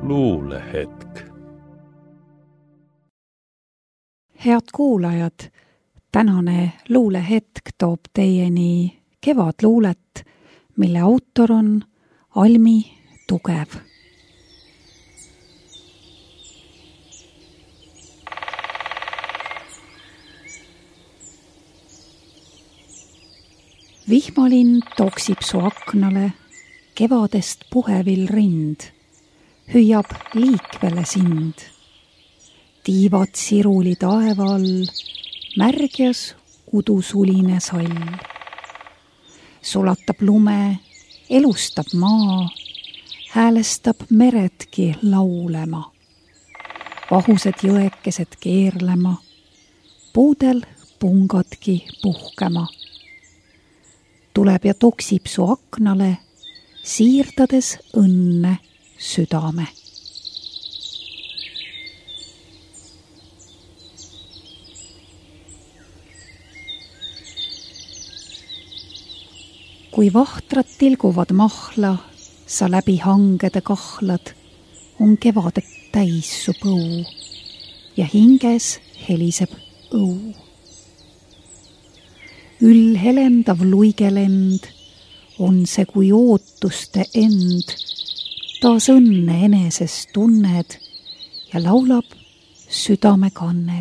luulehetk. Head kuulajad, tänane luulehetk toob teieni kevadluulet, mille autor on Almi Tugev. Vihmalind toksib su aknale, kevadest puhevil rind, hüüab liikvele sind. Tiivad siruli taeva all, märgjas udusuline sall. Sulatab lume, elustab maa, häälestab meredki laulema. Vahused jõekesed keerlema, puudel pungadki puhkema. Tuleb ja toksib su aknale, siirdades õnne südame. Kui vahtrad tilguvad mahla, sa läbi hangede kahlad, on kevadet täis su põu ja hinges heliseb õu. Ülhelendav luigelend on see kui ootuste end, taas õnne eneses tunned ja laulab südame kannel.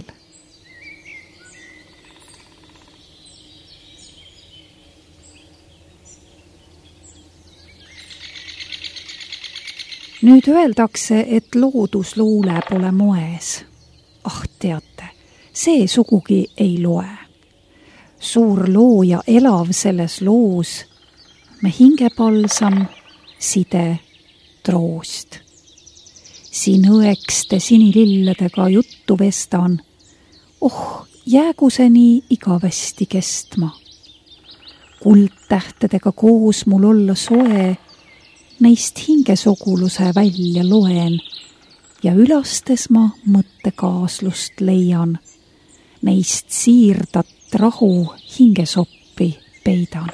Nüüd öeldakse, et loodusluule pole moes. Ah, teate, see sugugi ei loe. Suur looja elav selles loos, me hingepalsam, side, troost. Siin õekste sinililledega juttu vestan, jäägu see nii igavesti kestma. Kuldtähtedega koos mul olla soe, neist hingesoguluse välja loen ja ülastes ma mõttekaaslust leian, neist siirdat rahu hingesoppi peidan.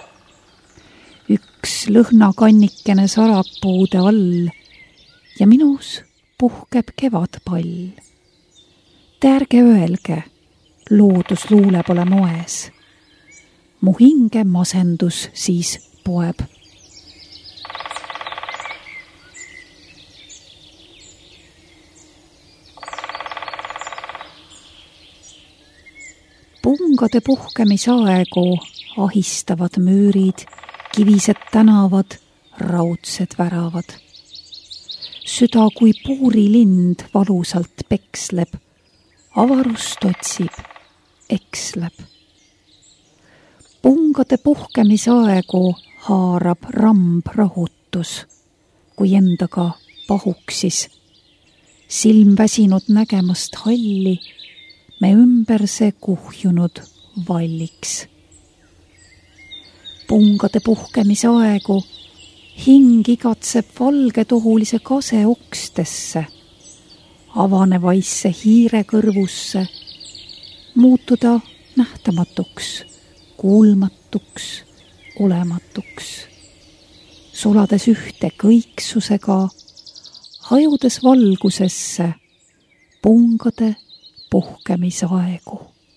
Üks lõhnakannikene sarapuude all ja minus puhkeb kevadpall. Te ärge öelge, loodusluule pole moes. Mu hinge masendus siis poeb. Pungade puhkemisaegu ahistavad müürid, kivised tänavad, raudsed väravad. Süda kui puurilind valusalt peksleb, avarust otsib, eksleb. Pungade puhkemisaegu haarab ramb rahutus, kui endaga pahuksis. Silm väsinud nägemast halli, me ümber see kuhjunud valliks. Pungade puhkemisaegu hing igatseb valgetohulise kase ukstesse, avanevaisse hiirekõrvusse, muutuda nähtamatuks, kuulmatuks, olematuks. Sulades ühte kõiksusega, hajudes valgusesse, pungade puhkemisaegu.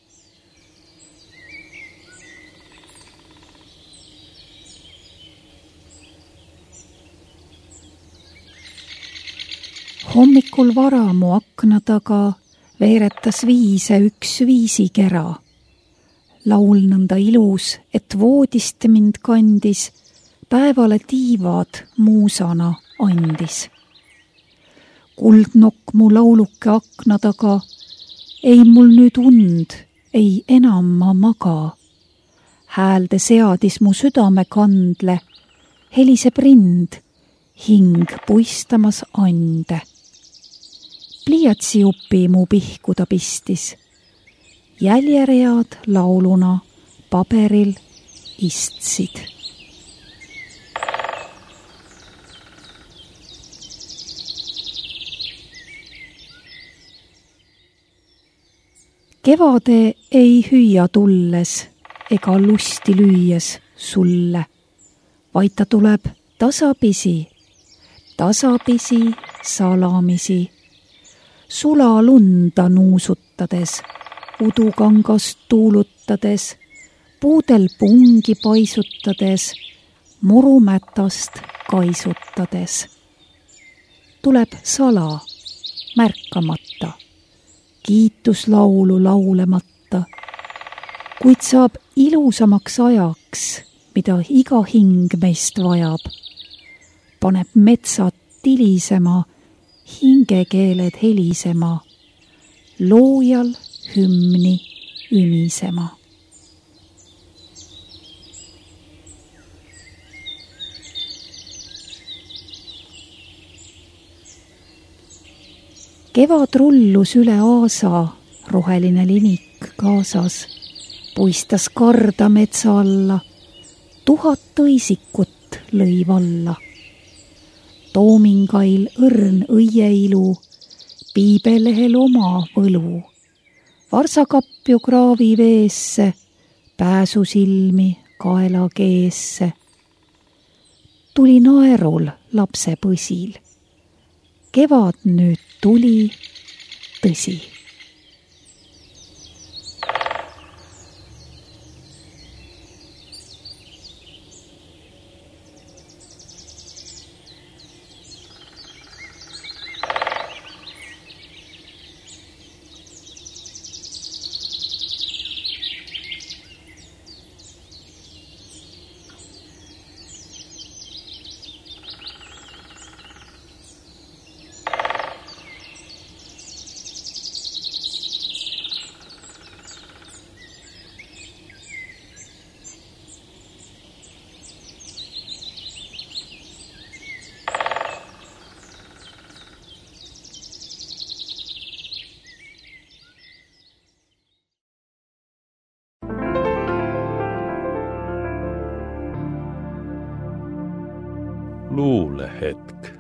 Hommikul vara mu akna taga veeretas viise üks viisikera. Laul nõnda ilus, et voodist mind kandis, päevale tiivad muusana andis. Kuldnokk mu lauluke akna taga, ei mul nüüd und, ei enam ma maga. Häälde seadis mu südame kandle, heliseb rind, hing puistamas ande. Pliiatsiupi mu pihku ta pistis, jäljeread lauluna paberil istsid. Kevade ei hüüa tulles ega lusti lüües sulle, vaid ta tuleb tasapisi salamisi, sulalunda nuusutades, udukangast tuulutades, puudel pungi paisutades, murumätast kaisutades. Tuleb sala, märkamata, kiituslaulu laulemata, kuid saab ilusamaks ajaks, mida iga hing meist vajab. Paneb metsad tilisema, hingekeeled helisema, loojal hümni ümisema. Kevad rullus üle aasa, roheline linik kaasas, puistas karda metsa alla, 1000 õisikut lõi valla. Toomingail õrn õieilu, piibelehel oma võlu, varsakapju kraavi veesse, pääsusilmi kaela keesse. Tuli naerul lapse põsil, kevad nüüd tuli tõsi. Luulehetk.